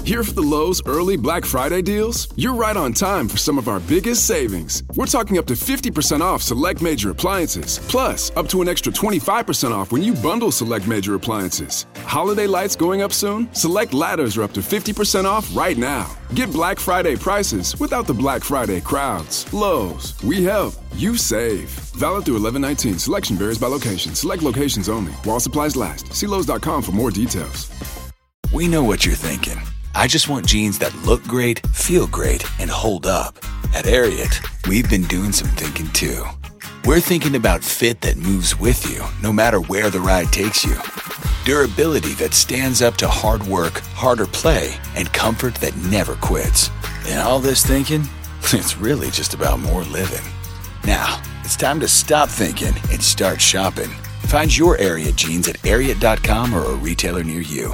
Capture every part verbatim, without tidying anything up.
Here for the Lowe's early Black Friday deals? You're right on time for some of our biggest savings. We're talking up to fifty percent off select major appliances, plus up to an extra twenty-five percent off when you bundle select major appliances. Holiday lights going up soon? Select ladders are up to fifty percent off right now. Get Black Friday prices without the Black Friday crowds. Lowe's, we help, you save. Valid through eleven nineteen. Selection varies by location. Select locations only. While supplies last. See Lowe's dot com for more details. We know what you're thinking. I just want jeans that look great, feel great, and hold up. At Ariat, we've been doing some thinking too. We're thinking about fit that moves with you, no matter where the ride takes you. Durability that stands up to hard work, harder play, and comfort that never quits. And all this thinking, it's really just about more living. Now, it's time to stop thinking and start shopping. Find your Ariat jeans at ariat dot com or a retailer near you.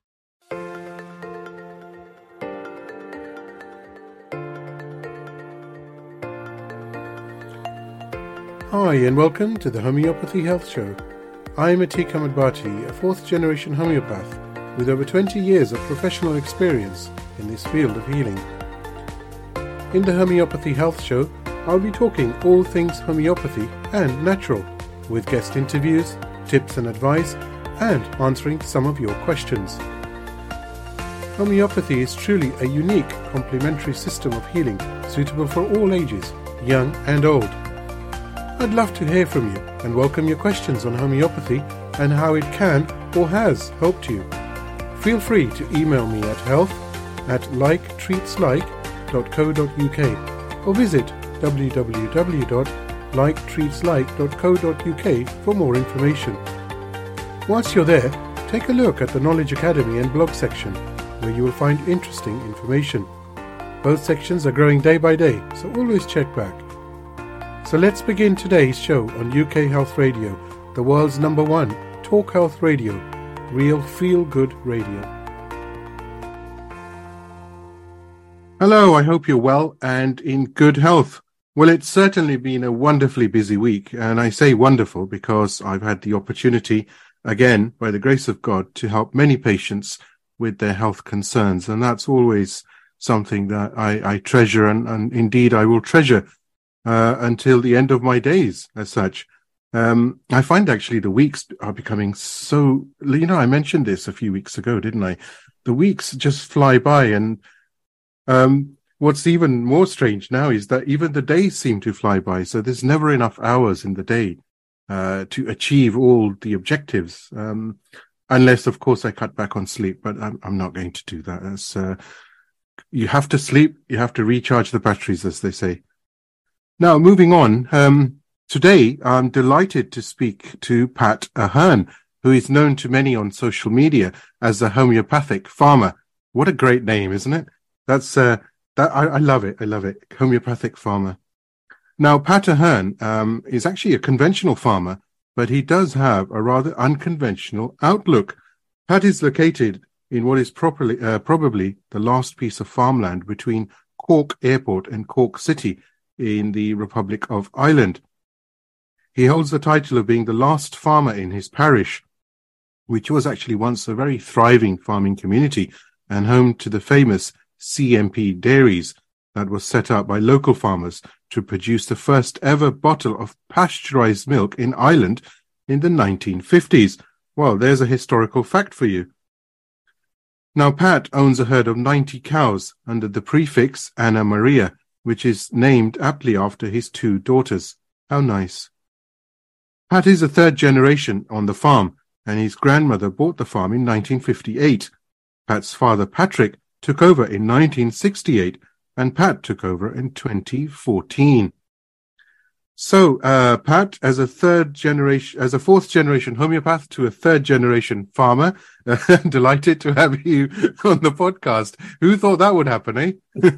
Hi and welcome to the Homeopathy Health Show. I'm Atiq Ahmed Bhatti, a fourth generation homeopath with over twenty years of professional experience in this field of healing. In the Homeopathy Health Show, I'll be talking all things homeopathy and natural, with guest interviews, tips and advice, and answering some of your questions. Homeopathy is truly a unique complementary system of healing suitable for all ages, young and old. I'd love to hear from you and welcome your questions on homeopathy and how it can or has helped you. Feel free to email me at health at liketreatslike dot co dot uk or visit w w w dot like treats like dot co dot uk for more information. Once you're there, take a look at the Knowledge Academy and blog section where you will find interesting information. Both sections are growing day by day, so always check back. So let's begin today's show on U K Health Radio, the world's number one talk health radio, real feel-good radio. Hello, I hope you're well and in good health. Well, it's certainly been a wonderfully busy week, and I say wonderful because I've had the opportunity, again, by the grace of God, to help many patients with their health concerns, and that's always something that I, I treasure, and, and indeed I will treasure Uh, until the end of my days, as such. Um, I find actually the weeks are becoming so, you know, I mentioned this a few weeks ago, didn't I? The weeks just fly by, and um, what's even more strange now is that even the days seem to fly by, so there's never enough hours in the day uh, to achieve all the objectives, um, unless, of course, I cut back on sleep, but I'm, I'm not going to do that. As, uh, you have to sleep, you have to recharge the batteries, as they say. Now, moving on, um, today I'm delighted to speak to Pat Ahern, who is known to many on social media as a homeopathic farmer. What a great name, isn't it? That's uh, that I, I love it. I love it. Homeopathic farmer. Now, Pat Ahern um, is actually a conventional farmer, but he does have a rather unconventional outlook. Pat is located in what is properly, uh, probably the last piece of farmland between Cork Airport and Cork City, in the Republic of Ireland. He holds the title of being the last farmer in his parish, which was actually once a very thriving farming community and home to the famous C M P dairies that was set up by local farmers to produce the first ever bottle of pasteurized milk in Ireland in the nineteen fifties. Well, there's a historical fact for you. Now, Pat owns a herd of ninety cows under the prefix Anna Maria, which is named aptly after his two daughters. How nice. Pat is a third generation on the farm, and his grandmother bought the farm in nineteen fifty-eight. Pat's father, Patrick, took over in nineteen sixty-eight, and Pat took over in twenty fourteen. So, uh, Pat, as a third generation, as a fourth generation homeopath to a third generation farmer, uh, delighted to have you on the podcast. Who thought that would happen, eh?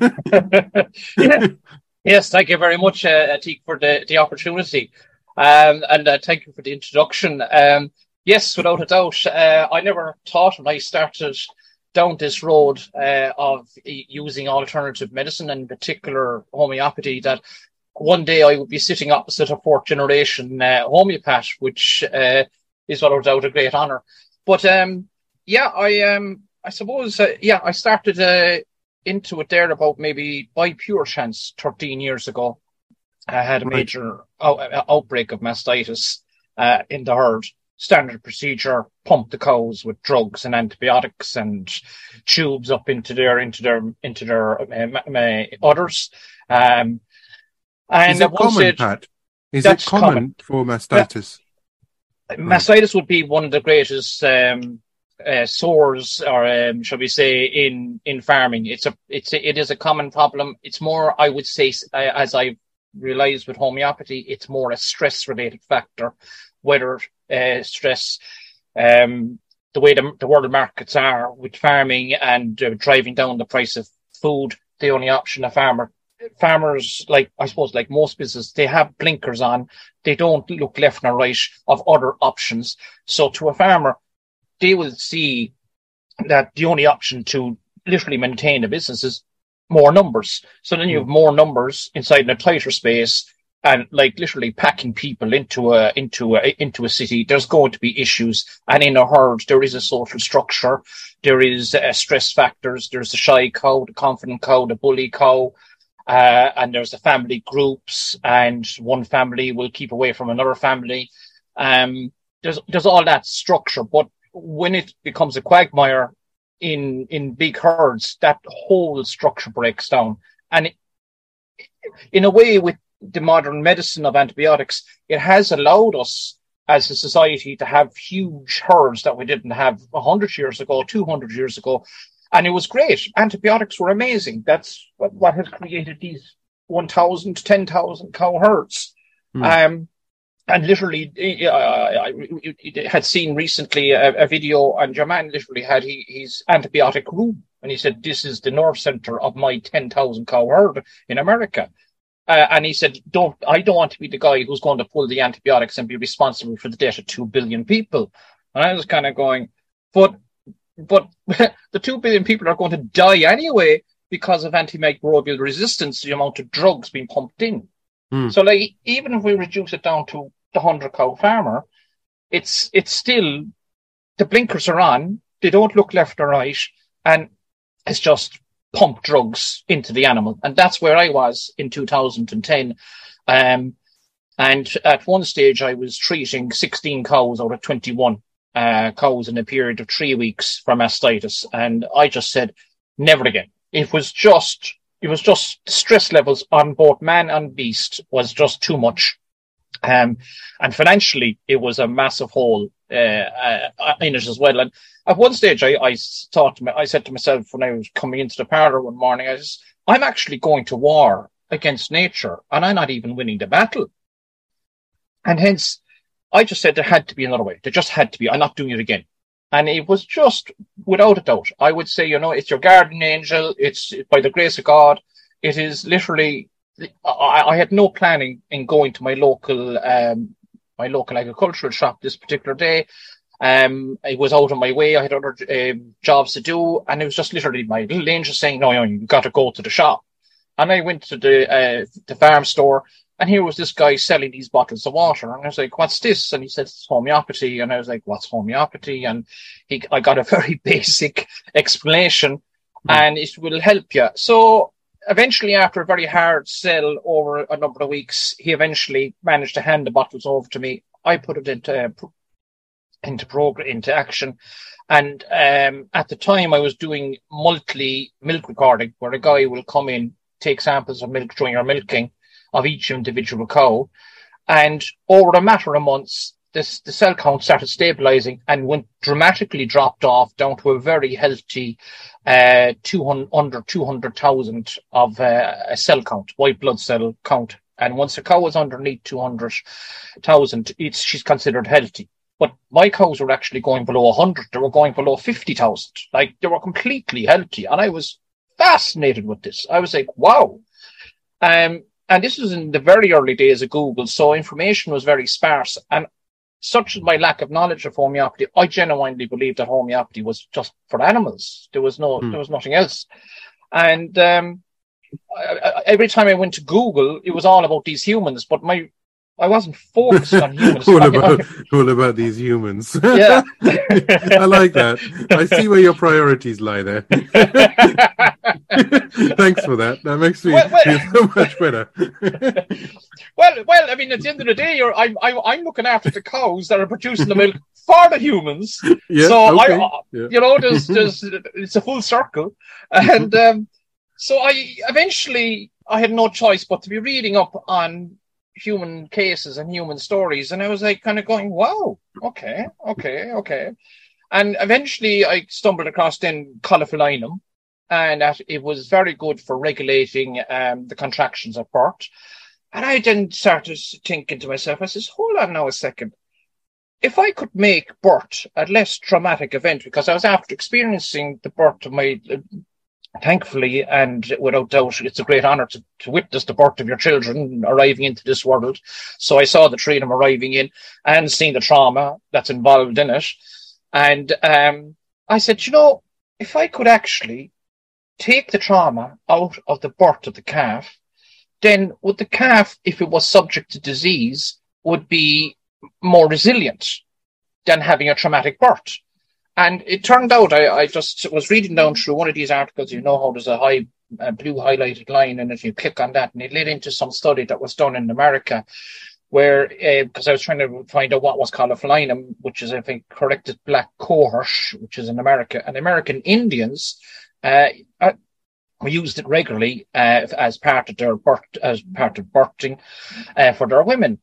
Yeah. Yes, thank you very much, uh, Atiq, for the, the opportunity. Um, and uh, thank you for the introduction. Um, yes, without a doubt, uh, I never thought when I started down this road uh, of using alternative medicine, and in particular homeopathy, that one day I would be sitting opposite a fourth generation uh, homeopath, which uh, is without doubt a great honour. But um, yeah, I um, I suppose, uh, yeah, I started uh, into it there about maybe by pure chance thirteen years ago. I had a major right. out- outbreak of mastitis uh, in the herd. Standard procedure: pump the cows with drugs and antibiotics and tubes up into their into their into their uh, uh, udders. Um, and is it common, stage, Pat? Is it common, common for mastitis? Yeah. Mastitis would be one of the greatest um, uh, sores, or um, shall we say, in in farming. It's a it's a, it is a common problem. It's more, I would say, uh, as I've realized with homeopathy, it's more a stress related factor, whether uh, stress, um, the way the, the world markets are with farming and uh, driving down the price of food. The only option a farmer, farmers, like, I suppose, like most businesses, they have blinkers on. They don't look left and right of other options. So to a farmer, they will see that the only option to literally maintain a business is more numbers. So then you have more numbers inside a tighter space, and like literally packing people into a into a into a city. There's going to be issues, and in a herd there is a social structure, there is uh, stress factors. There's the shy cow, the confident cow, the bully cow, uh, and there's the family groups, and one family will keep away from another family. Um, there's there's all that structure, but when it becomes a quagmire in in big herds, that whole structure breaks down. And it, in a way, with the modern medicine of antibiotics, it has allowed us as a society to have huge herds that we didn't have one hundred years ago, two hundred years ago. And it was great. Antibiotics were amazing. That's what, what has created these one thousand, ten thousand cow herds. Mm. Um, And literally, uh, I, I had seen recently a, a video, and your man literally had he, his antibiotic room. And he said, this is the nerve center of my ten thousand cow herd in America. Uh, and he said, don't, I don't want to be the guy who's going to pull the antibiotics and be responsible for the death of two billion people. And I was kind of going, but, but the two billion people are going to die anyway because of antimicrobial resistance, the amount of drugs being pumped in. Mm. So like, even if we reduce it down to the hundred cow farmer, it's, it's still, the blinkers are on. They don't look left or right. And it's just pump drugs into the animal. And that's where I was in two thousand ten. Um, and at one stage I was treating sixteen cows out of twenty-one uh, cows in a period of three weeks for mastitis. And I just said, never again. It was just, it was just stress levels on both man and beast was just too much. Um, and financially it was a massive hole, uh, uh, in it as well. And at one stage, I, I thought, to me, I said to myself when I was coming into the parlour one morning, I was, I'm actually going to war against nature, and I'm not even winning the battle. And hence, I just said there had to be another way. There just had to be. I'm not doing it again. And it was just, without a doubt, I would say, you know, it's your guardian angel. It's by the grace of God. It is literally, I, I had no planning in going to my local, um, my local agricultural shop this particular day. Um, I was out of my way. I had other um, jobs to do, and it was just literally my little angel saying, no, you got to go to the shop. And I went to the, uh, the farm store, and here was this guy selling these bottles of water. And I was like, what's this? And he said, it's homeopathy. And I was like, what's homeopathy? And he, I got a very basic explanation, mm-hmm. and it will help you. So eventually, after a very hard sell over a number of weeks, he eventually managed to hand the bottles over to me. I put it into uh, into program, into action. And um, at the time I was doing monthly milk recording, where a guy will come in, take samples of milk during our milking of each individual cow. And over a matter of months, this, the cell count started stabilizing and went dramatically dropped off down to a very healthy, uh, two hundred, under two hundred thousand of uh, a cell count, white blood cell count. And once a cow is underneath two hundred thousand, it's, she's considered healthy. But my cows were actually going below one hundred. They were going below fifty thousand. Like, they were completely healthy. And I was fascinated with this. I was like, wow. Um, and this was in the very early days of Google, so information was very sparse. And such as my lack of knowledge of homeopathy, I genuinely believed that homeopathy was just for animals. There was no, mm. there was nothing else. And um, I, I, every time I went to Google, it was all about these humans. But my I wasn't focused on humans. all about all about these humans. Yeah. I like that. I see where your priorities lie there. Thanks for that. That makes me Well, well- feel so much better. Well, well, I mean, at the end of the day, you're, I'm, I'm, I'm looking after the cows that are producing the milk for the humans. Yeah, so okay. I, Yeah. you know, there's, there's, it's a full circle, and um, so I eventually I had no choice but to be reading up on human cases and human stories, and I was like, kind of going, wow, okay, okay, okay, and eventually I stumbled across then colifilinum, and that it was very good for regulating um, the contractions of birth. And I then started thinking to myself, I says, hold on now a second. If I could make birth a less traumatic event, because I was after experiencing the birth of my, uh, thankfully, and without doubt, it's a great honour to, to witness the birth of your children arriving into this world. So I saw the three of them arriving in and seeing the trauma that's involved in it. And um, I said, you know, if I could actually take the trauma out of the birth of the calf, then would the calf, if it was subject to disease, would be more resilient than having a traumatic birth. And it turned out, I, I just was reading down through one of these articles, you know how there's a high a blue highlighted line, and if you click on that, and it led into some study that was done in America, where, because uh, I was trying to find out what was colifilinum, which is, I think, corrected black cohort, which is in America, and American Indians, uh, uh we used it regularly uh, as part of their birth, as part of birthing uh, for their women,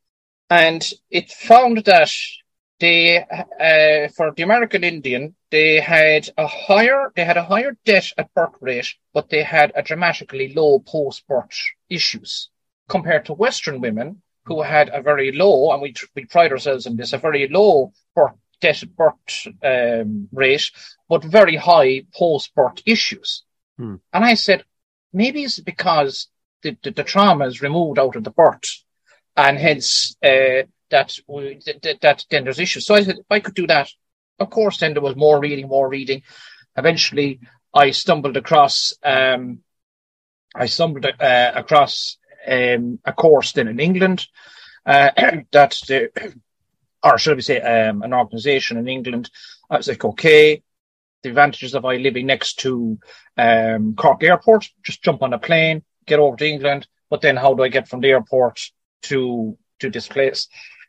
and it found that they, uh, for the American Indian, they had a higher, they had a higher death at birth rate, but they had a dramatically low post-birth issues compared to Western women who had a very low, and we we pride ourselves in this, a very low birth death at birth um, rate, but very high post-birth issues. Hmm. And I said, maybe it's because the, the, the trauma is removed out of the birth, and hence uh, that, we, that that then there's issues. So I said, if I could do that, of course, then there was more reading, more reading. Eventually, I stumbled across um, I stumbled uh, across um, a course then in England uh, that the, or should we say, um, an organisation in England. I was like, okay. The advantages of I living next to um, Cork Airport, just jump on a plane, get over to England, but then how do I get from the airport to to this place?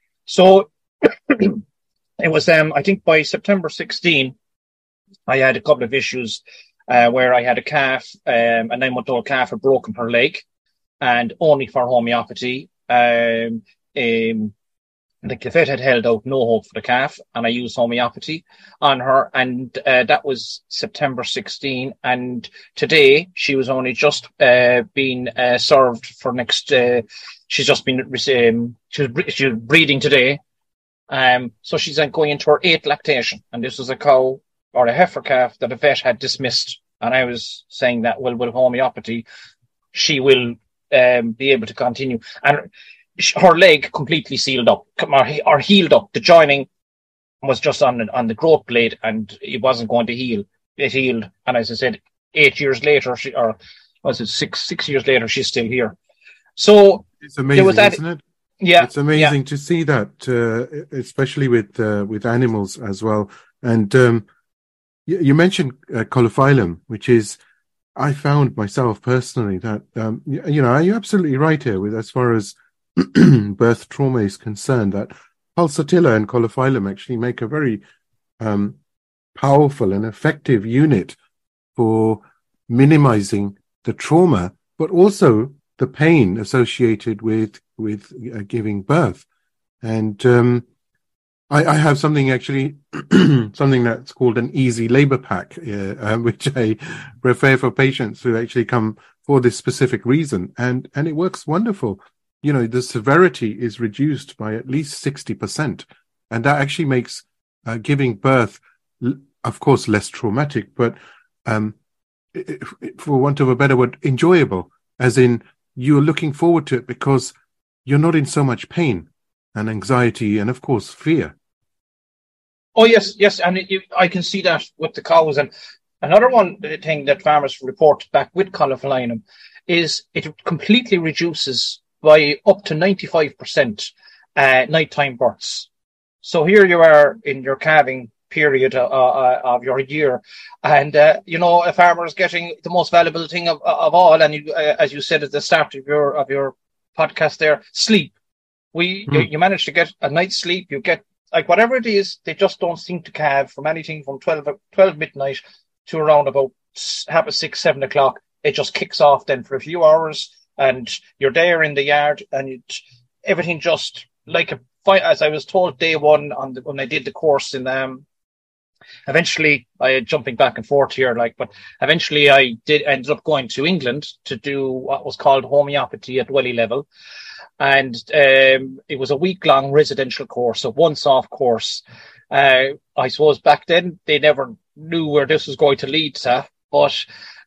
So it was, um, I think by September sixteenth, I had a couple of issues uh, where I had a calf, um, a nine-month-old calf had broken her leg, and only for homeopathy. Um, um, The vet had held out no hope for the calf, and I used homeopathy on her, and uh, that was September sixteenth. And today she was only just uh, being uh, served for next. Uh, she's just been um, she's she's breeding today, um. So she's uh, going into her eighth lactation, and this was a cow or a heifer calf that a vet had dismissed. And I was saying that, well, with homeopathy, she will um, be able to continue. And her leg completely sealed up or, or healed up. The joining was just on on the growth blade, and it wasn't going to heal. It healed, and as I said, eight years later, she, or was it six six years later, she's still here. So it's amazing, was that, isn't it? Yeah, it's amazing yeah. to see that, uh, especially with uh, with animals as well. And um, you, you mentioned uh, colifilinum, which is, I found myself personally that um, you, you know, you're absolutely right here with as far as birth trauma is concerned, that pulsatilla and colifilinum actually make a very um, powerful and effective unit for minimizing the trauma, but also the pain associated with with uh, giving birth. And um, I, I have something actually, something that's called an easy labor pack, uh, uh, which I refer for patients who actually come for this specific reason, and and it works wonderful. You know, the severity is reduced by at least sixty percent. And that actually makes uh, giving birth, of course, less traumatic, but um, for want of a better word, enjoyable, as in you're looking forward to it because you're not in so much pain and anxiety and, of course, fear. Oh, yes, yes. And it, you, I can see that with the cows. And another one thing that farmers report back with colifilinum is it completely reduces by up to ninety-five percent uh, nighttime births. So here you are in your calving period uh, uh, of your year, and uh, you know, a farmer is getting the most valuable thing of, of all, and you, uh, as you said at the start of your of your podcast there, sleep. We mm. you, you manage to get a night's sleep, you get, like, whatever it is, they just don't seem to calve from anything from twelve, twelve midnight to around about half past six, seven o'clock. It just kicks off then for a few hours, and you're there in the yard, and it, everything just like a, as I was told day one on the, when I did the course in, um, eventually I jumping back and forth here, like, but eventually I did ended up going to England to do what was called homeopathy at Welly level. And um, it was a week-long residential course, a once-off course. Uh, I suppose back then they never knew where this was going to lead to. But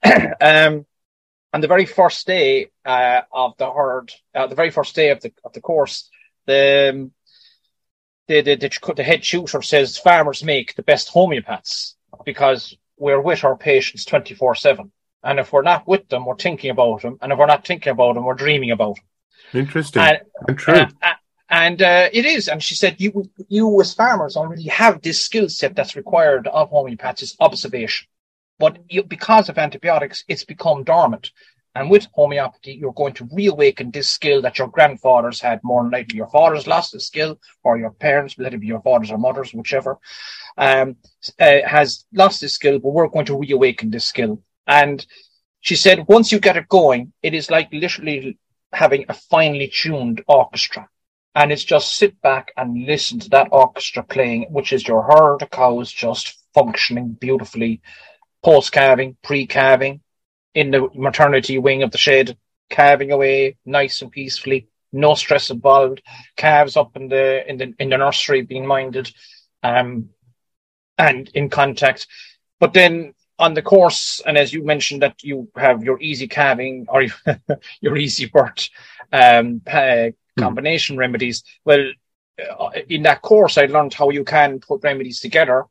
um, on the very first day uh, of the herd, uh, the very first day of the of the course, the um, the, the the the head shooter says farmers make the best homeopaths because we're with our patients twenty-four seven. And if we're not with them, we're thinking about them. And if we're not thinking about them, we're dreaming about them. Interesting. And, and true. Uh, uh, and uh, it is. And she said, you, you as farmers already have this skill set that's required of homeopaths, is observation. But you, because of antibiotics, it's become dormant. And with homeopathy, you're going to reawaken this skill that your grandfathers had. More than likely your fathers lost the skill, or your parents, let it be your fathers or mothers, whichever, um, uh, has lost this skill, but we're going to reawaken this skill. And she said, once you get it going, it is like literally having a finely tuned orchestra. And it's just sit back and listen to that orchestra playing, which is your herd of cows just functioning beautifully, post-calving, pre-calving, in the maternity wing of the shed, calving away nice and peacefully, no stress involved, calves up in the in the in the nursery being minded, um, and in contact. But then on the course, and as you mentioned that you have your easy calving or your easy birth um, uh, combination mm. remedies. Well, uh, in that course, I learned how you can put remedies together,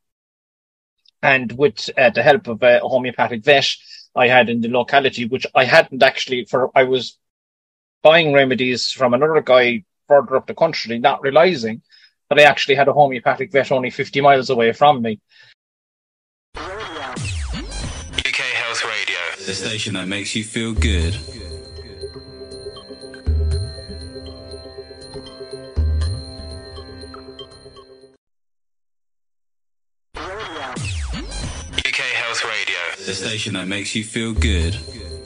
and with uh, the help of a homeopathic vet I had in the locality, which I hadn't actually, for I was buying remedies from another guy further up the country, not realizing that I actually had a homeopathic vet only fifty miles away from me. U K Health Radio, the station that makes you feel good. U K Health Radio, the station that makes you feel good.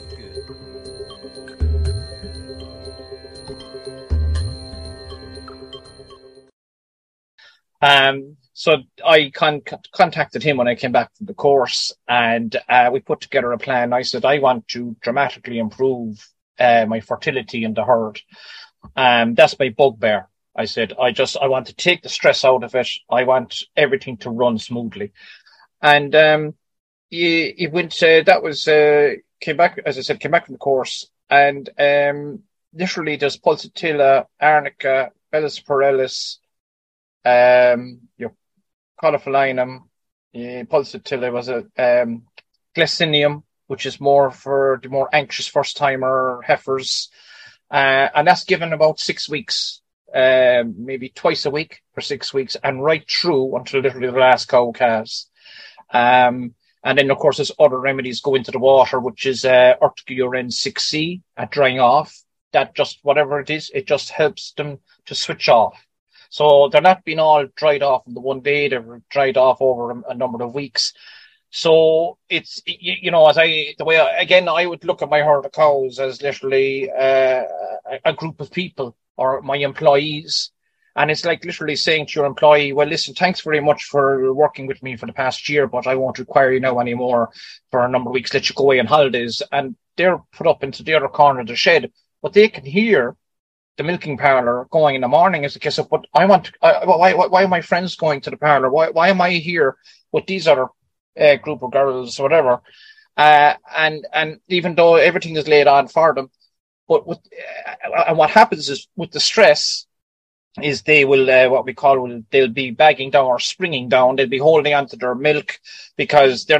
Um, so I con- contacted him when I came back from the course, and uh, we put together a plan. I said, I want to dramatically improve uh, my fertility in the herd. Um, that's my bugbear. I said, I just, I want to take the stress out of it. I want everything to run smoothly. And um, he, he went, uh, that was, uh, came back, as I said, came back from the course, and um, literally there's pulsatilla, arnica, Bellus um, your cauliflorinum, uh, pulsatilla was a um, glycinium, which is more for the more anxious first-timer heifers, uh, and that's given about six weeks, uh, maybe twice a week for six weeks, and right through until literally the last cow calves. Um, and then, of course, there's other remedies go into the water, which is uh, Urticaurine six C at drying off. That just, whatever it is, it just helps them to switch off. So they're not being all dried off in the one day, they're dried off over a, a number of weeks. So it's, you, you know, as I, the way, I, again, I would look at my herd of cows as literally uh, a, a group of people or my employees. And it's like literally saying to your employee, well, listen, thanks very much for working with me for the past year, but I won't require you now anymore for a number of weeks, let you go away on holidays. And they're put up into the other corner of the shed, but they can hear the milking parlour going in the morning as a case of, but I want to, uh, why, why, why are my friends going to the parlour? Why, why am I here with these other uh, group of girls or whatever? Uh, and, and even though everything is laid on for them, but with, uh, and what happens is with the stress is they will, uh, what we call, will they'll be bagging down or springing down. They'll be holding onto their milk because they're not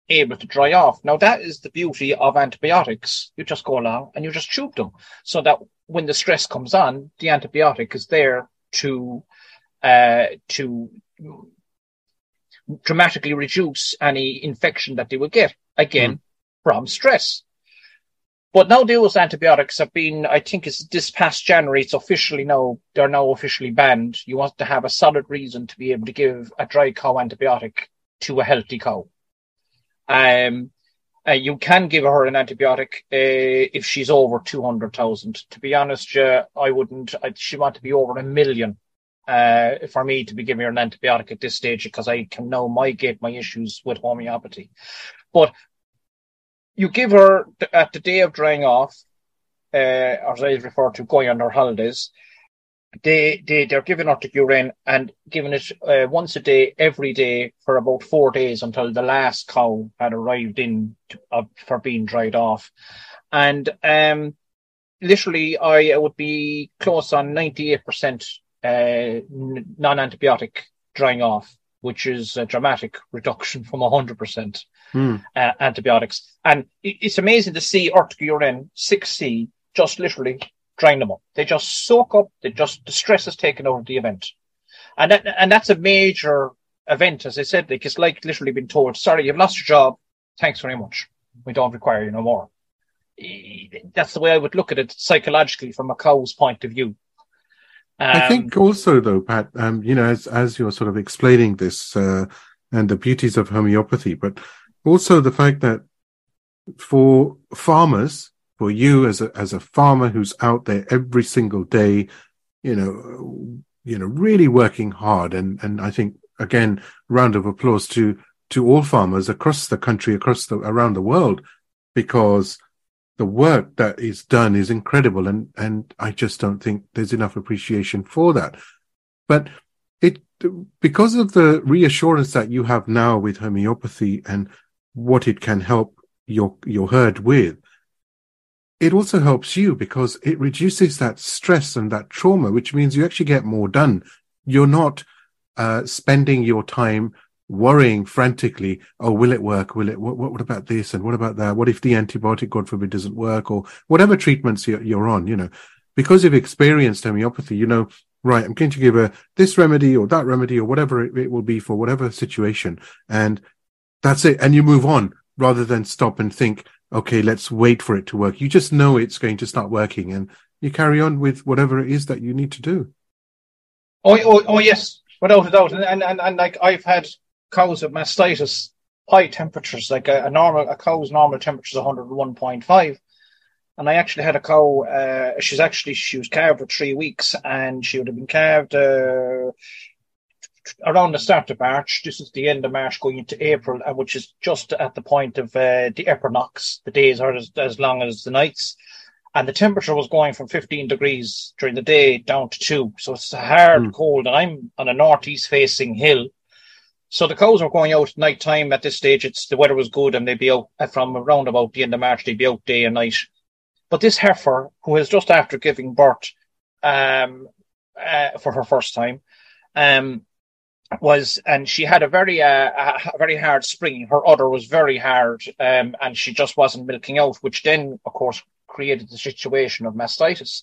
able to dry off. Now, that is the beauty of antibiotics. You just go along and you just chew them, so that when the stress comes on, the antibiotic is there to uh, to dramatically reduce any infection that they will get, again, mm. from stress. But now those antibiotics have been, I think it's this past January, it's officially now, they're now officially banned. You want to have a solid reason to be able to give a dry cow antibiotic to a healthy cow. Um, uh, you can give her an antibiotic uh, if she's over two hundred thousand. To be honest, uh, I wouldn't, I, she want to be over a million uh, for me to be giving her an antibiotic at this stage, because I can now mitigate my issues with homeopathy. But you give her at the day of drying off, uh, or as I refer to going on her holidays, they, they, they're giving her urine and giving it uh, once a day, every day for about four days until the last cow had arrived in to, uh, for being dried off. And um, literally, I would be close on ninety-eight percent uh, non-antibiotic drying off, which is a dramatic reduction from one hundred percent mm. uh, antibiotics. And it's amazing to see urticurine six C just literally drying them up. They just soak up, they just, the stress is taken out of the event. And that, and that's a major event, as I said. Like, it's like literally being told, sorry, you've lost your job, thanks very much, we don't require you no more. That's the way I would look at it psychologically from a cow's point of view. Um, I think also, though, Pat, um, you know, as as you're sort of explaining this uh, and the beauties of homeopathy, but also the fact that for farmers, for you as a as a farmer who's out there every single day, you know, you know, really working hard, and and I think again, round of applause to to all farmers across the country, across the around the world, because the work that is done is incredible, and, and I just don't think there's enough appreciation for that. But it, because of the reassurance that you have now with homeopathy and what it can help your, your herd with, it also helps you because it reduces that stress and that trauma, which means you actually get more done. You're not uh, spending your time worrying frantically, oh, will it work? Will it, what, what about this? And what about that? What if the antibiotic, God forbid, doesn't work, or whatever treatments you're, you're on, you know, because you've experienced homeopathy, you know, right, I'm going to give her this remedy or that remedy or whatever it, it will be for whatever situation. And that's it. And you move on rather than stop and think, okay, let's wait for it to work. You just know it's going to start working and you carry on with whatever it is that you need to do. Oh, oh, oh yes, without a doubt. And, and, and, and like I've had cows with mastitis, high temperatures, like a, a normal, a cow's normal temperature is one hundred one point five. And I actually had a cow, uh, she's actually, she was calved for three weeks and she would have been calved, uh, around the start of March. This is the end of March going into April, uh, which is just at the point of, uh, the equinox. The days are as, as long as the nights. And the temperature was going from fifteen degrees during the day down to two. So it's hard mm. cold. And I'm on a northeast facing hill. So the cows were going out at night time at this stage. It's the weather was good and they'd be out from around about the end of March. They'd be out day and night. But this heifer, who was just after giving birth um, uh, for her first time, um, was, and she had a very, uh, a very hard spring. Her udder was very hard, um, and she just wasn't milking out, which then, of course, created the situation of mastitis.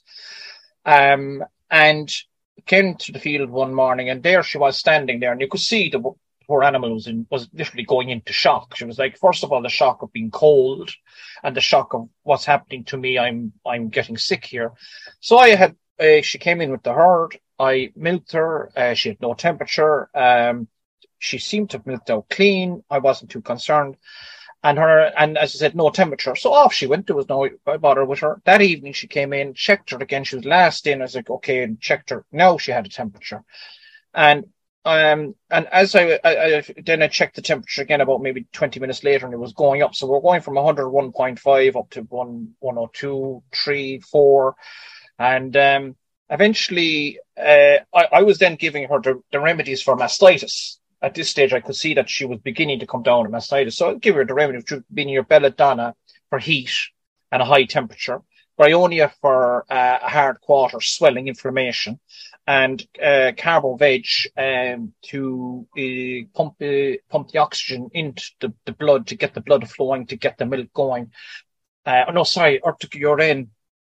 Um, and came to the field one morning, and there she was standing there, and you could see the poor animal was in, was literally going into shock. She was like, first of all, the shock of being cold, and the shock of what's happening to me. I'm I'm getting sick here. So I had, uh, she came in with the herd. I milked her. Uh, she had no temperature. Um, she seemed to have milked out clean. I wasn't too concerned. And her, and as I said, no temperature. So off she went. There was no bother with her. That evening she came in, checked her again. She was last in. I was like, okay, and checked her. Now she had a temperature. And, um, and as I, I, I, then I checked the temperature again about maybe twenty minutes later, and it was going up. So we're going from one hundred one point five up to one, one oh two, three, four. And, um, eventually, uh, I, I was then giving her the, the remedies for mastitis. At this stage, I could see that she was beginning to come down to mastitis. So I'd give her the remedy of being your belladonna for heat and a high temperature, bryonia for uh, a hard quarter, swelling, inflammation, and uh, carbo veg um, to uh, pump uh, pump the oxygen into the, the blood to get the blood flowing, to get the milk going. Uh, oh, no, sorry, or to urine,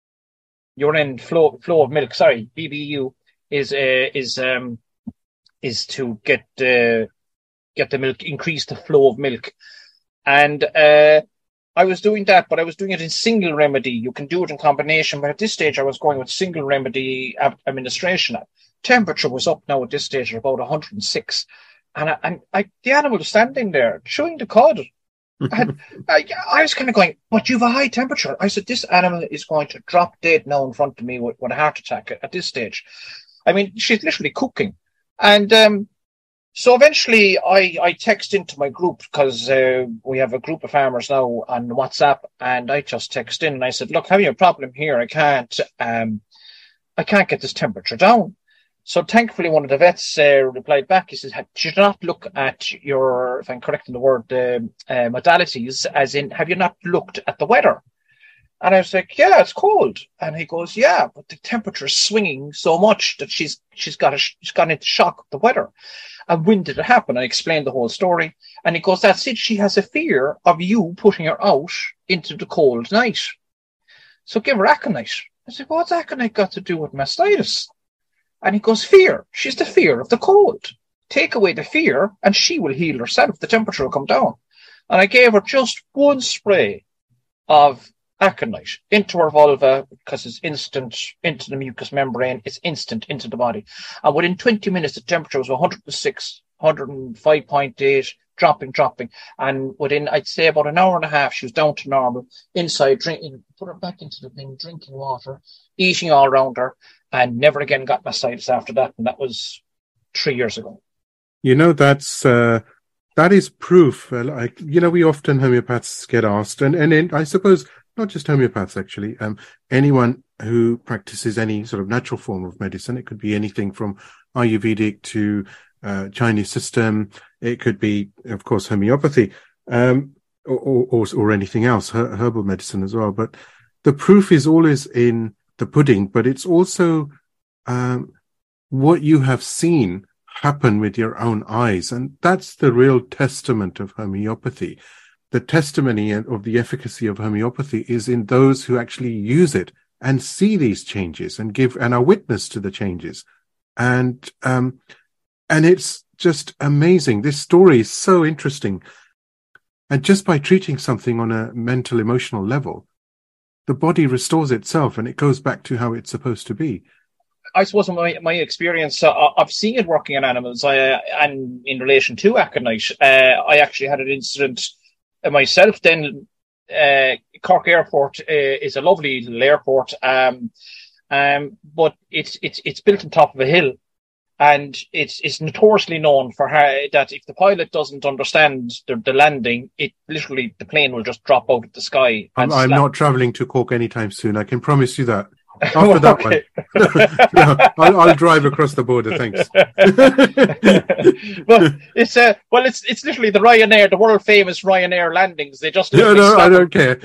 urine flow flow of milk. Sorry, B B U is uh, is um is to get uh, get the milk, increase the flow of milk, and uh, I was doing that, but I was doing it in single remedy. You can do it in combination, but at this stage I was going with single remedy administration. Temperature was up now at this stage at about one hundred six, and I, and I, the animal was standing there chewing the cud. And I, I was kind of going, but you've a high temperature. I said, this animal is going to drop dead now in front of me with, with a heart attack at, at this stage. I mean, she's literally cooking. And um, so eventually I, I text into my group, because uh, we have a group of farmers now on WhatsApp, and I just text in and I said, look, having a problem here. I can't, um, I can't get this temperature down. So thankfully, one of the vets uh, replied back. He says, should not look at your, if I'm correct in the word, uh, uh, modalities, as in, have you not looked at the weather? And I was like, yeah, it's cold. And he goes, yeah, but the temperature is swinging so much that she's she's got a, she's gone into shock of the weather. And when did it happen? I explained the whole story. And he goes, that's it. She has a fear of you putting her out into the cold night. So give her aconite. I said, what's aconite got to do with mastitis? And he goes, fear. She's the fear of the cold. Take away the fear and she will heal herself. The temperature will come down. And I gave her just one spray of aconite into her vulva, because it's instant into the mucous membrane. It's instant into the body. And within twenty minutes, the temperature was one hundred six, one hundred five point eight, dropping, dropping. And within, I'd say, about an hour and a half, she was down to normal, inside, drinking, put her back into the thing, drinking water, eating all around her, and never again got mastitis after that. And that was three years ago. You know, that's, uh, that is proof. Uh, like, you know, we often homeopaths get asked, and, and in, I suppose not just homeopaths, actually, um, anyone who practices any sort of natural form of medicine. It could be anything from Ayurvedic to uh, Chinese system. It could be, of course, homeopathy, um, or, or, or anything else, her, herbal medicine as well. But the proof is always in the pudding, but it's also um, what you have seen happen with your own eyes. And that's the real testament of homeopathy. The testimony of the efficacy of homeopathy is in those who actually use it and see these changes and give and are witness to the changes. And um, and it's just amazing. This story is so interesting. And just by treating something on a mental, emotional level, the body restores itself and it goes back to how it's supposed to be. I suppose in my, my experience, uh, I've seen it working in animals. I, uh, and in relation to aconite, uh, I actually had an incident myself. Then uh, Cork Airport uh, is a lovely little airport, um, um, but it's it's it's built on top of a hill, and it's it's notoriously known for how, that if the pilot doesn't understand the, the landing, it literally the plane will just drop out of the sky. I'm, I'm not travelling to Cork anytime soon. I can promise you that. After that one, no, I'll, I'll drive across the border. Thanks. Well, it's uh, well, it's it's literally the Ryanair, the world famous Ryanair landings. They just no, no, I don't care.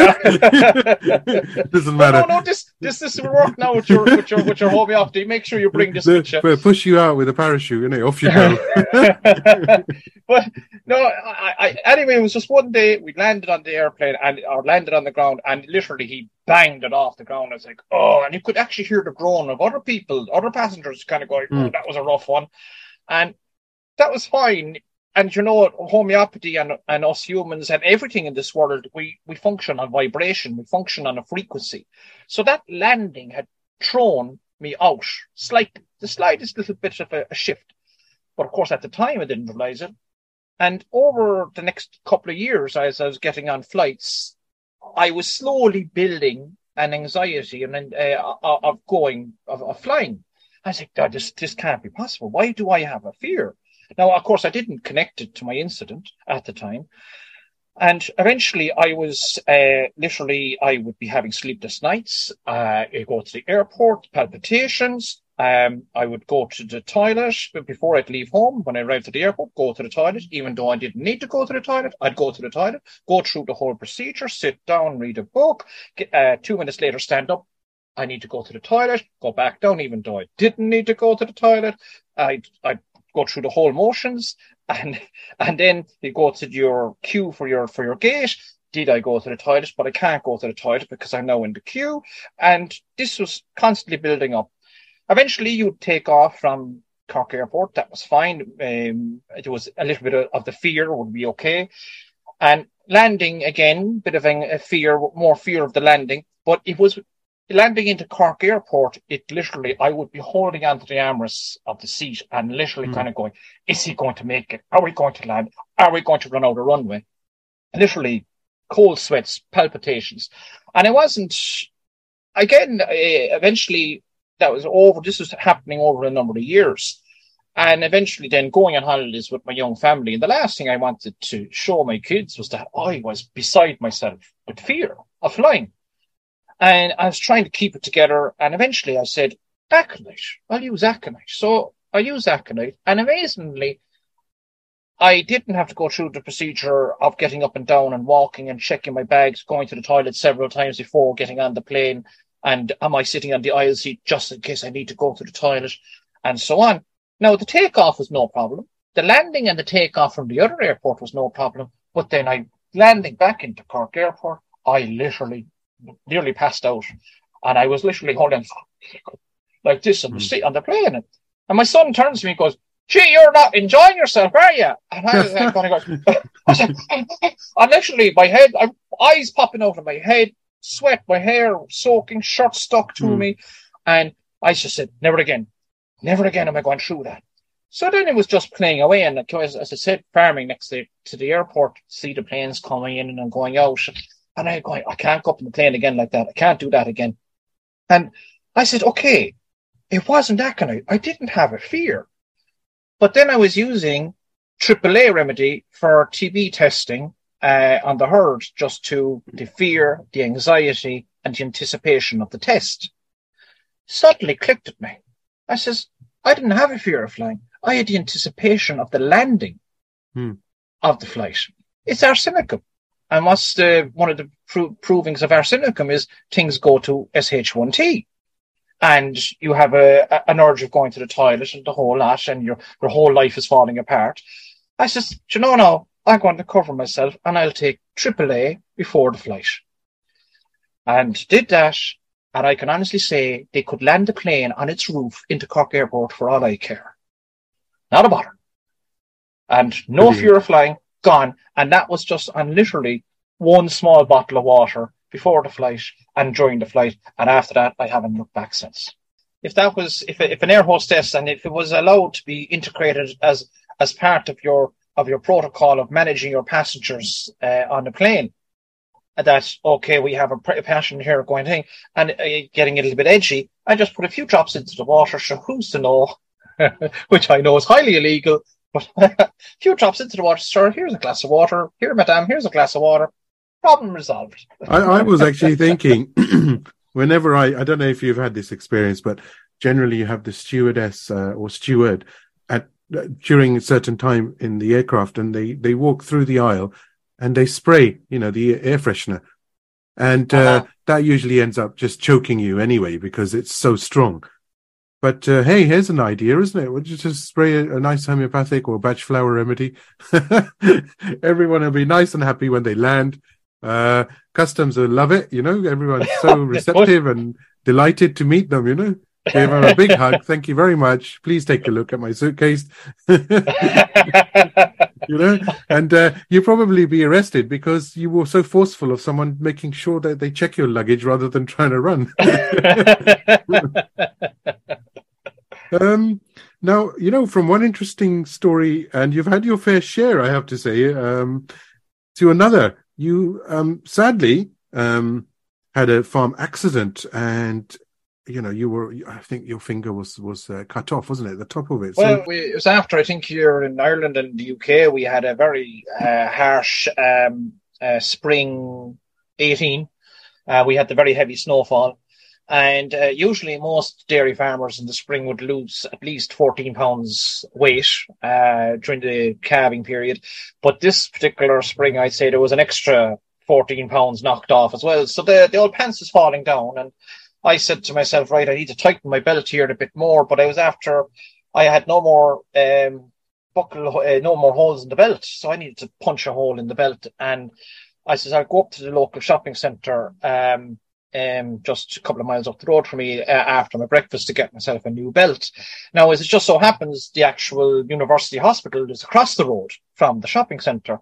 Doesn't matter. No, no, no, this this this will work now with your with your with your homeopathy. Make sure you bring this the, with you. We'll push you out with a parachute, and you know, off you go. But no, I, I anyway, it was just one day we landed on the airplane and or landed on the ground, and literally he banged it off the ground. I was like, oh, and you could actually hear the groan of other people, other passengers kind of going, oh, mm. that was a rough one. And that was fine. And you know, homeopathy and, and us humans and everything in this world, we, we function on vibration, we function on a frequency. So that landing had thrown me out slightly, the slightest little bit of a, a shift. But of course, at the time, I didn't realize it. And over the next couple of years, as I was getting on flights, I was slowly building an anxiety and uh, of going, of, of flying. I was like, God, this, this can't be possible. Why do I have a fear? Now, of course, I didn't connect it to my incident at the time. And eventually I was, uh, literally, I would be having sleepless nights. Uh, I go to the airport, palpitations. Um, I would go to the toilet before I'd leave home. When I arrived at the airport, go to the toilet. Even though I didn't need to go to the toilet, I'd go to the toilet, go through the whole procedure, sit down, read a book, get, uh, two minutes later, stand up, I need to go to the toilet, go back down, even though I didn't need to go to the toilet. I'd, I'd go through the whole motions, and and then you go to your queue for your for your gate. Did I go to the toilet? But I can't go to the toilet because I'm now in the queue. And this was constantly building up. Eventually, you'd take off from Cork Airport. That was fine. Um, it was a little bit of, of the fear would be okay. And landing again, bit of a, a fear, more fear of the landing. But it was landing into Cork Airport. It literally, I would be holding onto the armrests of the seat and literally mm. kind of going, is he going to make it? Are we going to land? Are we going to run out of runway? Literally cold sweats, palpitations. And it wasn't, again, uh, eventually that was over. This was happening over a number of years. And eventually then going on holidays with my young family. And the last thing I wanted to show my kids was that I was beside myself with fear of flying. And I was trying to keep it together. And eventually I said, aconite. I'll use aconite. So I used aconite. And amazingly, I didn't have to go through the procedure of getting up and down and walking and checking my bags, going to the toilet several times before getting on the plane. And am I sitting on the aisle seat just in case I need to go to the toilet and so on. Now, the takeoff was no problem. The landing and the takeoff from the other airport was no problem. But then I landing back into Cork Airport, I literally nearly passed out. And I was literally holding like this on the seat on the plane. And my son turns to me and goes, gee, you're not enjoying yourself, are you? And I was like, going to go, and literally my head, I, eyes popping out of my head, sweat, my hair soaking, shirt stuck to mm. me. And I just said, never again, never again am I going through that. So then it was just playing away. And as, as I said, farming next to, to the airport, see the planes coming in and going out. And I going, I can't go up in the plane again like that. I can't do that again. And I said, okay, it wasn't aconite. I didn't have a fear. But then I was using triple A remedy for T B testing uh, on the herd, just to the fear, the anxiety, and the anticipation of the test. Suddenly clicked at me. I says, I didn't have a fear of flying. I had the anticipation of the landing hmm. of the flight. It's arsenicum. And what's the, one of the pro- provings of arsenicum is things go to S H one T. And you have a, a an urge of going to the toilet and the whole lot, and your your whole life is falling apart. I says, do you know now, I'm going to cover myself and I'll take triple A before the flight. And did that, and I can honestly say they could land the plane on its roof into Cork Airport for all I care. Not a bother. And no mm-hmm. fear of flying, gone. And that was just on literally one small bottle of water before the flight and during the flight, and after that, I haven't looked back since. If that was, if if an air hostess and if it was allowed to be integrated as as part of your of your protocol of managing your passengers uh, on the plane, that okay, we have a, a passenger here going thing and uh, getting a little bit edgy, I just put a few drops into the water. So who's to know? Which I know is highly illegal, but a few drops into the water. Sir, here's a glass of water. Here, madam, here's a glass of water. Problem resolved. I, I was actually thinking, whenever I, I don't know if you've had this experience, but generally you have the stewardess uh, or steward at uh, during a certain time in the aircraft, and they, they walk through the aisle and they spray, you know, the air freshener. And uh, uh-huh. that usually ends up just choking you anyway because it's so strong. But uh, hey, here's an idea, isn't it? Would you just spray a, a nice homeopathic or batch flower remedy? Everyone will be nice and happy when they land. Uh, customs will love it, you know. Everyone's so receptive and delighted to meet them, you know. Give them a big hug. Thank you very much. Please take a look at my suitcase. You know, and uh, you'll probably be arrested because you were so forceful of someone making sure that they check your luggage rather than trying to run. um, now, you know, from one interesting story, and you've had your fair share, I have to say, um, to another. You um, sadly um, had a farm accident, and you know you were. I think your finger was was uh, cut off, wasn't it? The top of it. Well, so... we, it was after I think here in Ireland and the U K we had a very uh, harsh um, uh, spring eighteen. Uh, we had the very heavy snowfall, and uh, usually most dairy farmers in the spring would lose at least fourteen pounds weight uh, during the calving period. But this particular spring, I'd say there was an extra fourteen pounds knocked off as well. So the, the old pants is falling down, and I said to myself, right, I need to tighten my belt here a bit more. But I was after, I had no more um, buckle, uh, no more holes in the belt. So I needed to punch a hole in the belt. And I said, I'll go up to the local shopping centre, um, um, just a couple of miles up the road from me uh, after my breakfast to get myself a new belt. Now, as it just so happens, the actual university hospital is across the road from the shopping centre.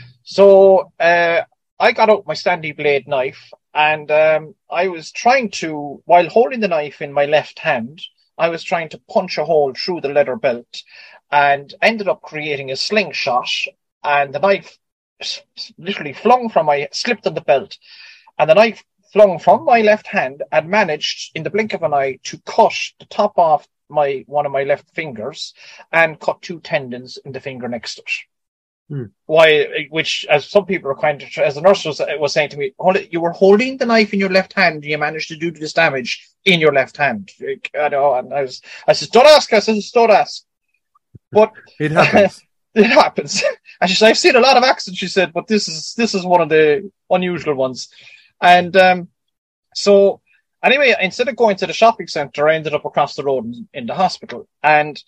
So uh, I got out my Stanley blade knife, and um, I was trying to, while holding the knife in my left hand, I was trying to punch a hole through the leather belt and ended up creating a slingshot, and the knife literally flung from my, slipped on the belt, and the knife flung from my left hand and managed in the blink of an eye to cut the top off my, one of my left fingers and cut two tendons in the finger next to it. Hmm. Why, which, as some people are kind of, as the nurse was, was saying to me, you were holding the knife in your left hand and you managed to do this damage in your left hand. I know, and I was, I said, don't ask, I said, don't ask. But it happens. It happens. And she said, I've seen a lot of accidents, she said, but this is, this is one of the unusual ones. And, um, so anyway, instead of going to the shopping centre, I ended up across the road in, in the hospital. And,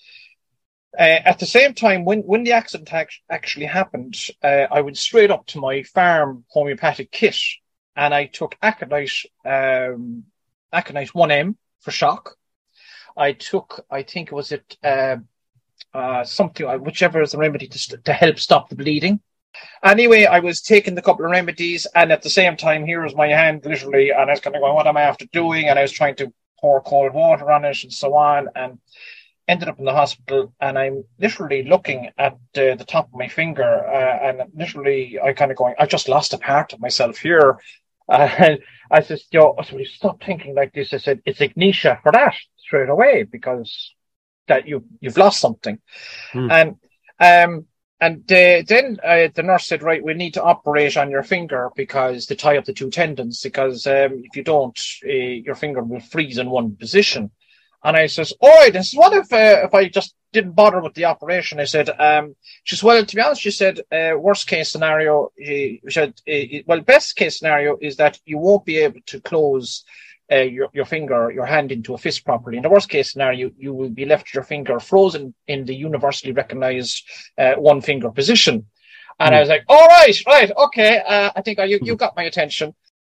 Uh, at the same time, when, when the accident act- actually happened, uh, I went straight up to my farm homeopathic kit and I took Aconite, um, Aconite one M for shock. I took, I think it was it, uh, uh, something, whichever is the remedy to, st- to help stop the bleeding. Anyway, I was taking the couple of remedies, and at the same time, here was my hand literally, and I was kind of going, what am I after doing? And I was trying to pour cold water on it and so on, and ended up in the hospital, and I'm literally looking at uh, the top of my finger, uh, and literally I kind of going, I just lost a part of myself here. Uh, and I said, yo, so stop thinking like this. I said, it's ignitia for that straight away, because that you, you've lost something. Hmm. And, um, and uh, then uh, the nurse said, right, we need to operate on your finger because to tie up the two tendons, because um, if you don't, uh, your finger will freeze in one position. And I says, all right, this is what if uh, if I just didn't bother with the operation? I said, um, she says, well, to be honest, she said, uh, worst case scenario, she said, uh, well, best case scenario is that you won't be able to close uh, your, your finger, your hand into a fist properly. In the worst case scenario, you will be left with your finger frozen in the universally recognized uh, one finger position. And mm. I was like, all right, right, okay, uh, I think uh, you, you got my attention.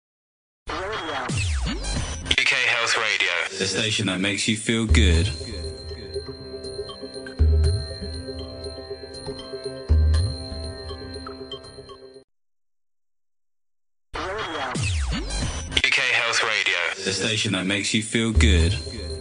U K Health Radio, the station that makes you feel good. U K Health Radio, the station that makes you feel good.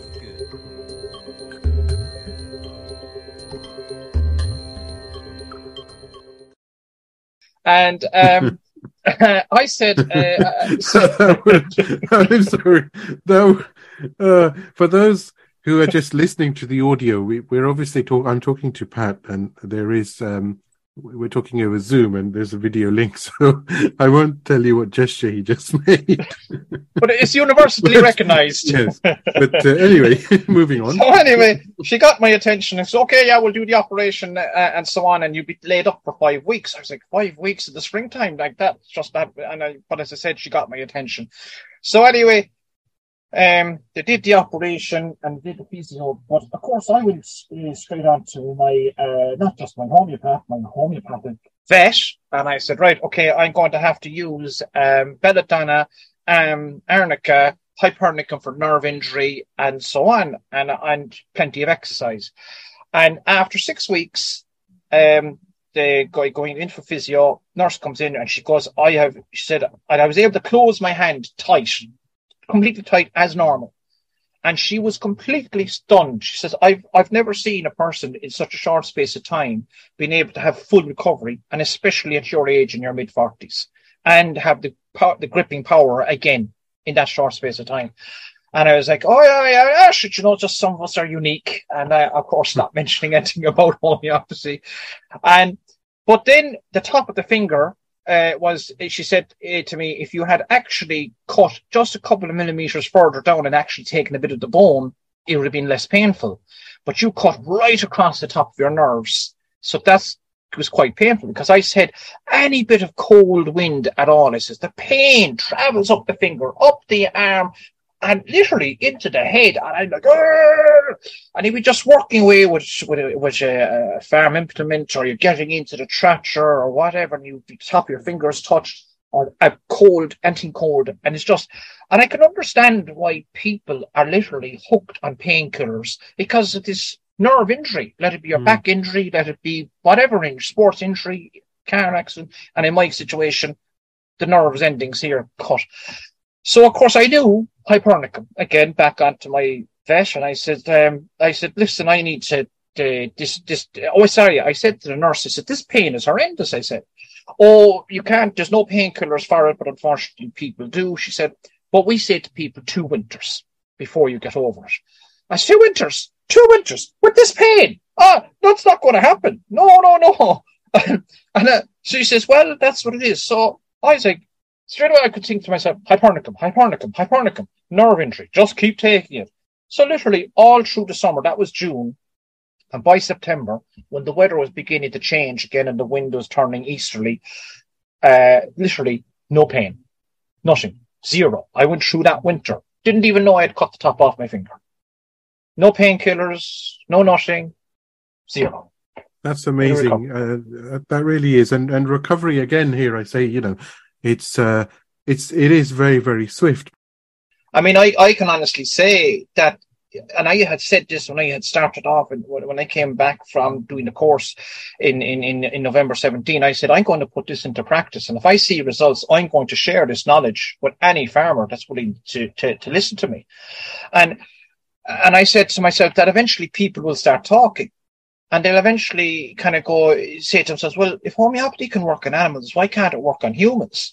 And um I said, uh, so I'm sorry. No, uh, for those who are just listening to the audio, we, we're obviously talk. I'm talking to Pat, and there is um, we're talking over Zoom, and there's a video link. So I won't tell you what gesture he just made. But it's universally but, recognized. Yes. But uh, anyway, moving on. So anyway, she got my attention and said, okay, yeah, we'll do the operation uh, and so on, and you'll be laid up for five weeks. I was like, five weeks in the springtime like that? Just that. And I, but as I said, she got my attention. So anyway, um, they did the operation and did the physio. But of course, I went uh, straight on to my, uh, not just my homeopath, my homeopathic vet. And I said, right, okay, I'm going to have to use um, belladonna, um, arnica, hypernicum for nerve injury, and so on, and and plenty of exercise. And after six weeks, um, the guy going in for physio, nurse comes in and she goes, I have, she said, and I was able to close my hand tight, completely tight as normal. And she was completely stunned. She says, I've I've never seen a person in such a short space of time being able to have full recovery, and especially at your age in your mid forties, and have the the gripping power again in that short space of time. And I was like, oh, yeah, yeah, yeah, shit, you know, just some of us are unique. And I, of course, not mentioning anything about homeopathy. And, but then the top of the finger uh, was, she said uh, to me, if you had actually cut just a couple of millimeters further down and actually taken a bit of the bone, it would have been less painful. But you cut right across the top of your nerves. So that's, it was quite painful, because I said any bit of cold wind at all, I says the pain travels up the finger, up the arm, and literally into the head. And I'm like, Arr! And he'd be just working away with, with, a, with a, a farm implement, or you're getting into the tractor or whatever, and you the top of your fingers touched, or a cold, anything cold. And it's just, and I can understand why people are literally hooked on painkillers, because of this nerve injury. Let it be your mm. back injury, let it be whatever injury, sports injury, car accident. And in my situation, the nerves endings here cut. So, of course, I knew hypernicum. Again, back onto my vet, and I said, um, I said, listen, I need to, uh, this, this, oh, sorry, I said to the nurse, I said, this pain is horrendous, I said. Oh, you can't, there's no painkillers for it, but unfortunately people do. She said, but we say to people two winters before you get over it. I said, two winters, two winters with this pain. Ah, that's not going to happen. No, no, no. and uh, so she says, well, that's what it is. So I was like, straight away I could think to myself, hypernicum, hypernicum, hypernicum, nerve injury, just keep taking it. So literally all through the summer, that was June, and by September, when the weather was beginning to change again and the wind was turning easterly, uh, literally no pain, nothing, zero. I went through that winter, didn't even know I had cut the top off my finger. No painkillers, no nothing, zero. That's amazing. Uh, that really is. And, and recovery again here, I say, you know, it's, uh, it's, it is very, very swift. I mean, I, I can honestly say that, and I had said this when I had started off, and when I came back from doing the course in, in, in, in November seventeenth, I said, I'm going to put this into practice. And if I see results, I'm going to share this knowledge with any farmer that's willing to, to, to listen to me. And, and I said to myself that eventually people will start talking. And they'll eventually kind of go, say to themselves, well, if homeopathy can work on animals, why can't it work on humans?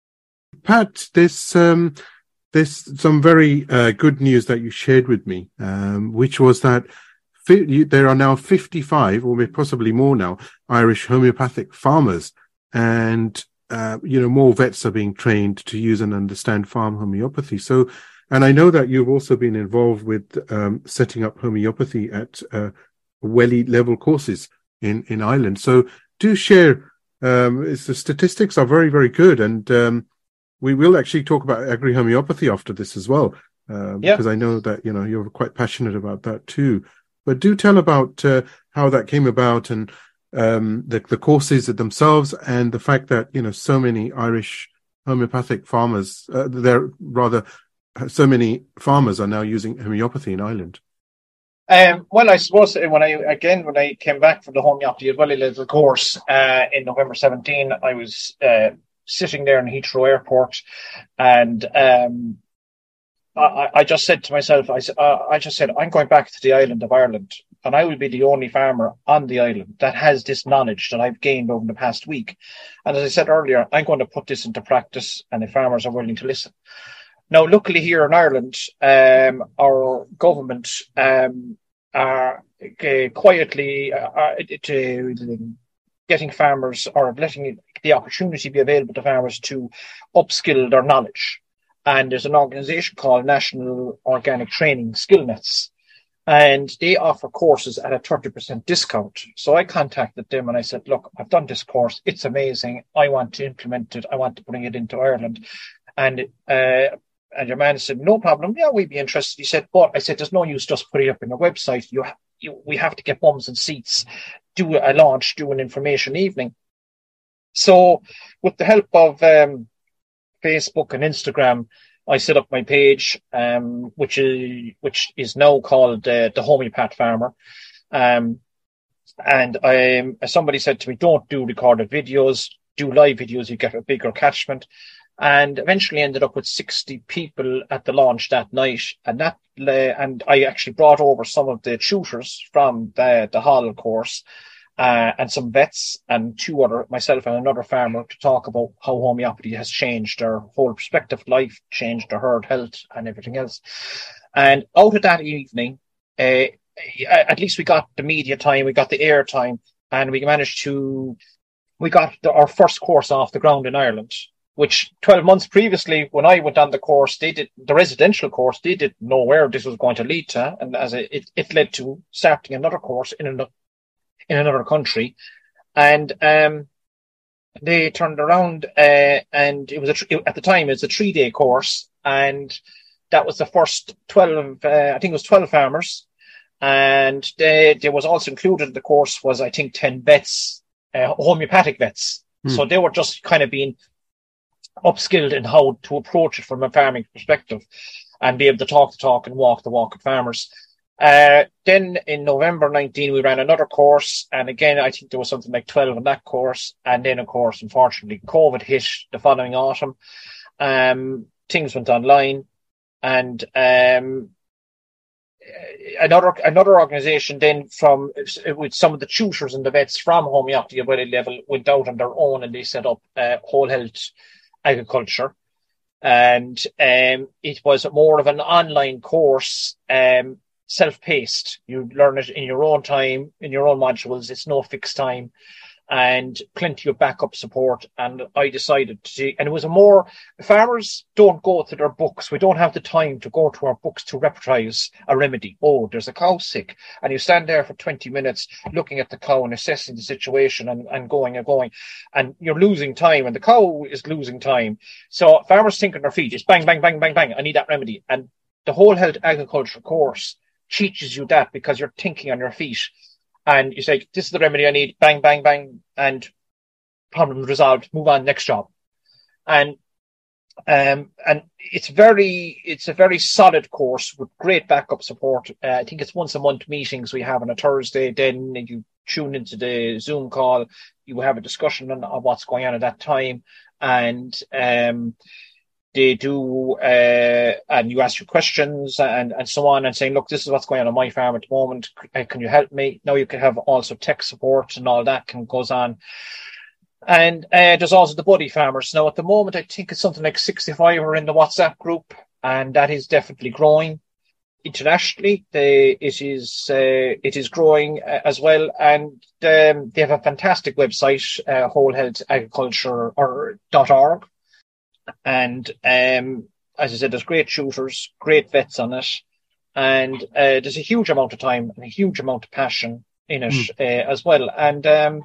Pat, this, um, there's some very uh, good news that you shared with me, um, which was that fi- you, there are now fifty-five, or possibly more now, Irish homeopathic farmers. And, uh, you know, more vets are being trained to use and understand farm homeopathy. So, and I know that you've also been involved with um, setting up homeopathy at uh, Welly level courses in, in Ireland. So do share, um, it's, the statistics are very, very good. And um, we will actually talk about agri-homeopathy after this as well, uh, yeah. because I know that, you know, you're quite passionate about that too. But do tell about uh, how that came about, and um, the, the courses themselves, and the fact that, you know, so many Irish homeopathic farmers, uh, there rather, so many farmers are now using homeopathy in Ireland. Um, well, I suppose when I again when I came back from the homeopathy at Welly level course uh, in November seventeenth, I was uh, sitting there in Heathrow Airport, and um, I, I just said to myself, I, uh, I just said, I'm going back to the island of Ireland, and I will be the only farmer on the island that has this knowledge that I've gained over the past week. And as I said earlier, I'm going to put this into practice, and if farmers are willing to listen. Now, luckily here in Ireland, um, our government um, are uh, quietly uh, to, getting farmers, or letting the opportunity be available to farmers to upskill their knowledge. And there's an organisation called National Organic Training Skillnets, and they offer courses at a thirty percent discount. So I contacted them and I said, look, I've done this course. It's amazing. I want to implement it. I want to bring it into Ireland. And uh, and your man said, no problem. Yeah, we'd be interested. He said, but I said, there's no use just putting it up on your website. You, ha- you, we have to get bums and seats, do a launch, do an information evening. So with the help of um, Facebook and Instagram, I set up my page, um, which is which is now called uh, the Homeopath Farmer. Um, and I, somebody said to me, don't do recorded videos, do live videos, you get a bigger catchment. And eventually ended up with sixty people at the launch that night. And that, uh, and I actually brought over some of the tutors from the, the Hall course, uh, and some vets, and two other, myself and another farmer, to talk about how homeopathy has changed their whole perspective of life, changed their herd health and everything else. And out of that evening, uh, at least we got the media time, we got the air time, and we managed to, we got the, our first course off the ground in Ireland, which twelve months previously, when I went on the course, they did the residential course, they didn't know where this was going to lead to. And as a, it, it led to starting another course in another, in another country. And, um, they turned around, uh, and it was a, at the time, it was a three day course, and that was the first twelve, uh, I think it was twelve farmers. And they, there was also included in the course was, I think, ten vets, uh, homeopathic vets. Hmm. So they were just kind of being upskilled in how to approach it from a farming perspective and be able to talk the talk and walk the walk with farmers. Uh, then in November nineteen, we ran another course. And again, I think there was something like twelve in that course. And then, of course, unfortunately, COVID hit the following autumn. Um, things went online. And um, another another organisation then from with some of the tutors and the vets from homeopathy at Welly level went out on their own and they set up uh, whole health agriculture. And um, it was more of an online course, um, self-paced. You learn it in your own time, in your own modules. It's no fixed time. And plenty of backup support. And I decided to, and it was a more, farmers don't go to their books. We don't have the time to go to our books to repertoise a remedy. Oh, there's a cow sick. And you stand there for twenty minutes looking at the cow and assessing the situation and, and going and going. And you're losing time and the cow is losing time. So farmers think on their feet. It's bang, bang, bang, bang, bang. I need that remedy. And the whole health agriculture course teaches you that because you're thinking on your feet. And you say, this is the remedy I need, bang, bang, bang, and problem resolved, move on, next job. And um, and it's very, it's a very solid course with great backup support. Uh, I think it's once a month meetings we have on a Thursday. Then you tune into the Zoom call, you have a discussion on, on what's going on at that time. And um, they do, uh, and you ask your questions and, and so on and saying, look, this is what's going on on my farm at the moment. Can you help me? Now you can have also tech support and all that can goes on. And uh, there's also the buddy farmers. Now at the moment, I think it's something like sixty-five are in the WhatsApp group and that is definitely growing. Internationally, they, it is, uh, it is growing uh, as well. And um, they have a fantastic website, uh, whole health agriculture or .org. And um, as I said, there's great tutors, great vets on it, and uh, there's a huge amount of time and a huge amount of passion in it mm. uh, as well. And um,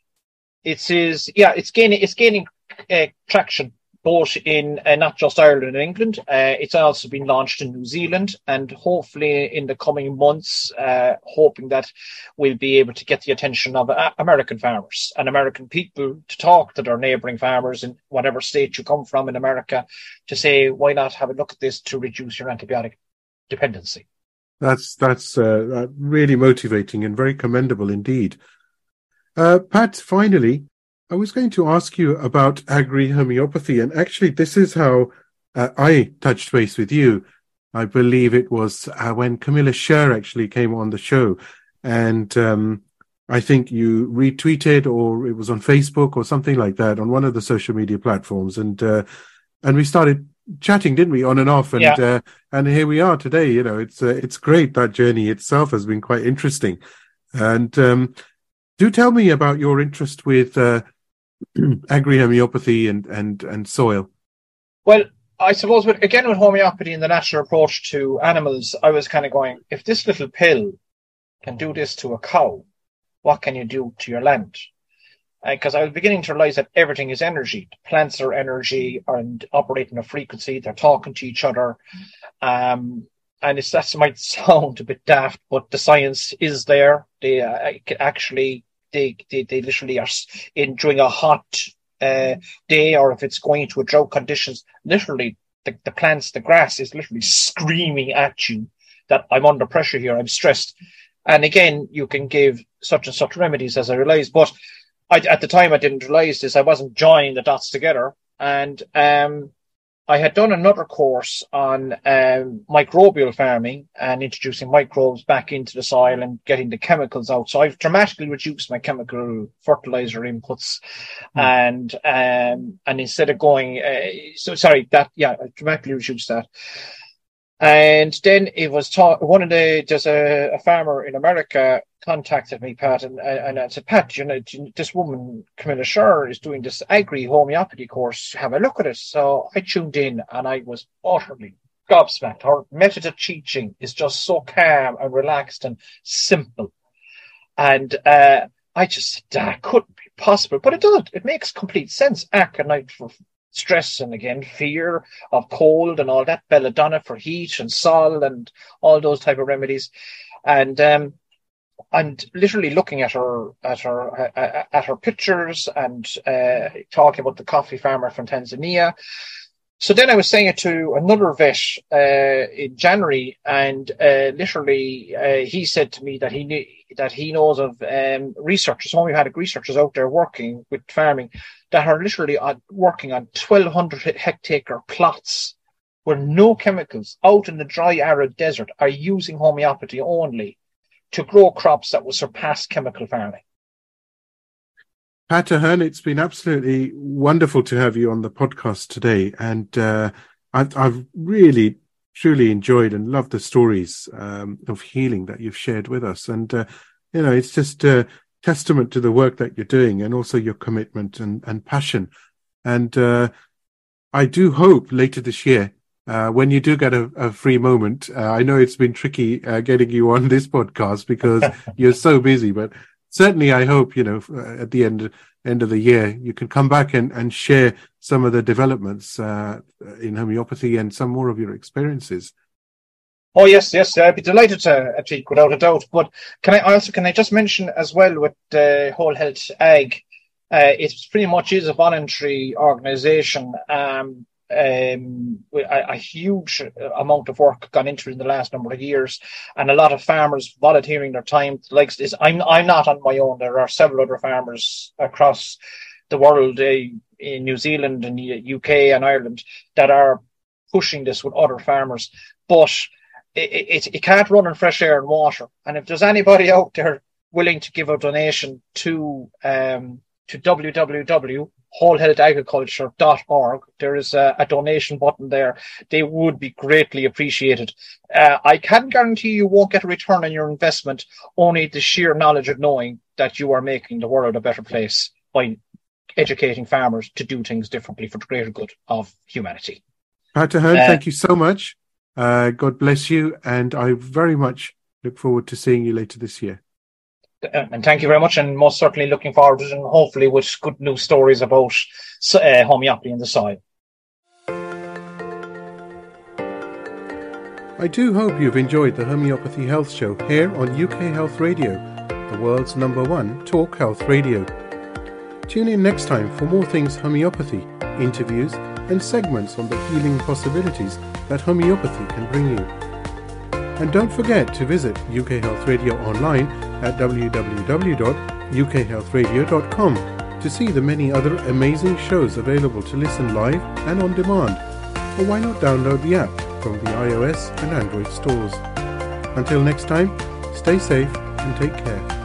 it is, yeah, it's gaining, it's gaining uh, traction both in uh, not just Ireland and England. Uh, it's also been launched in New Zealand, and hopefully in the coming months, uh, hoping that we'll be able to get the attention of uh, American farmers and American people to talk to their neighbouring farmers in whatever state you come from in America to say, why not have a look at this to reduce your antibiotic dependency? That's that's uh, really motivating and very commendable indeed. Uh, Pat, finally, I was going to ask you about agri-homeopathy, and actually this is how uh, I touched base with you. I believe it was uh, when Camilla Scher actually came on the show, and um, I think you retweeted, or it was on Facebook or something like that, on one of the social media platforms, and uh, and we started chatting, didn't we, on and off, and yeah. uh, and here we are today. You know, it's uh, it's great. That journey itself has been quite interesting, and um, do tell me about your interest with Uh, agri-homeopathy and, and, and soil. Well, I suppose, with, again, with homeopathy and the natural approach to animals, I was kind of going, if this little pill can do this to a cow, what can you do to your land? Because uh, I was beginning to realize that everything is energy. The plants are energy and operating a frequency. They're talking to each other. Um, and it's, that might sound a bit daft, but the science is there. They uh, actually... They, they they literally are in during a hot uh, day, or if it's going to a drought conditions, literally the, the plants, the grass is literally screaming at you that I'm under pressure here, I'm stressed. And again, you can give such and such remedies as I realized, but I, at the time I didn't realize this. I wasn't joining the dots together. And um, I had done another course on um, microbial farming and introducing microbes back into the soil and getting the chemicals out. So I've dramatically reduced my chemical fertilizer inputs, mm. and um, and instead of going, uh, so sorry, that yeah, I dramatically reduced that. And then it was taught, one of the, there's a, a farmer in America contacted me, Pat, and, and I said, Pat, you know, this woman, Camilla Scher, is doing this agri-homeopathy course. Have a look at it. So I tuned in and I was utterly gobsmacked. Her method of teaching is just so calm and relaxed and simple. And uh, I just said, that couldn't be possible. But it does. It makes complete sense. Aconite for stress and again fear of cold and all that, belladonna for heat and sol and all those type of remedies. And um, and literally looking at her at her uh, at her pictures and uh, talking about the coffee farmer from Tanzania. So then I was saying it to another vet uh, in January, and uh, literally uh, he said to me that he knew that he knows of um, researchers, homeopathic researchers out there working with farming that are literally on, working on twelve hundred hectare plots where no chemicals, out in the dry arid desert, are using homeopathy only to grow crops that will surpass chemical farming. Pat Ahern, it's been absolutely wonderful to have you on the podcast today. And uh, I've, I've really, truly enjoyed and loved the stories um, of healing that you've shared with us. And, uh, you know, it's just a testament to the work that you're doing and also your commitment and, and passion. And uh, I do hope later this year, uh, when you do get a, a free moment, uh, I know it's been tricky uh, getting you on this podcast because you're so busy, but certainly, I hope, you know, at the end end of the year, you can come back and, and share some of the developments uh, in homeopathy and some more of your experiences. Oh, yes, yes. I'd be delighted to, Atik, without a doubt. But can I also, can I just mention as well with uh, Whole Health Ag, uh, it pretty much is a voluntary organisation. Um, Um, a, a huge amount of work gone into it in the last number of years, and a lot of farmers volunteering their time. Like this, I'm I'm not on my own. There are several other farmers across the world, uh, in New Zealand and U K and Ireland, that are pushing this with other farmers. But it, it, it can't run on fresh air and water. And if there's anybody out there willing to give a donation to um to w w w dot whole health agriculture dot org, there is a, a donation button there. They would be greatly appreciated. Uh, I can guarantee you won't get a return on your investment, only the sheer knowledge of knowing that you are making the world a better place by educating farmers to do things differently for the greater good of humanity. Pat Ahern, uh, thank you so much. Uh, God bless you, and I very much look forward to seeing you later this year. And thank you very much, and most certainly looking forward to it, and hopefully with good news stories about uh, homeopathy in the soil. I do hope you've enjoyed the Homeopathy Health Show here on U K Health Radio, the world's number one talk health radio. Tune in next time for more things homeopathy, interviews and segments on the healing possibilities that homeopathy can bring you. And don't forget to visit U K Health Radio online at w w w dot u k health radio dot com to see the many other amazing shows available to listen live and on demand. Or why not download the app from the iOS and Android stores. Until next time, stay safe and take care.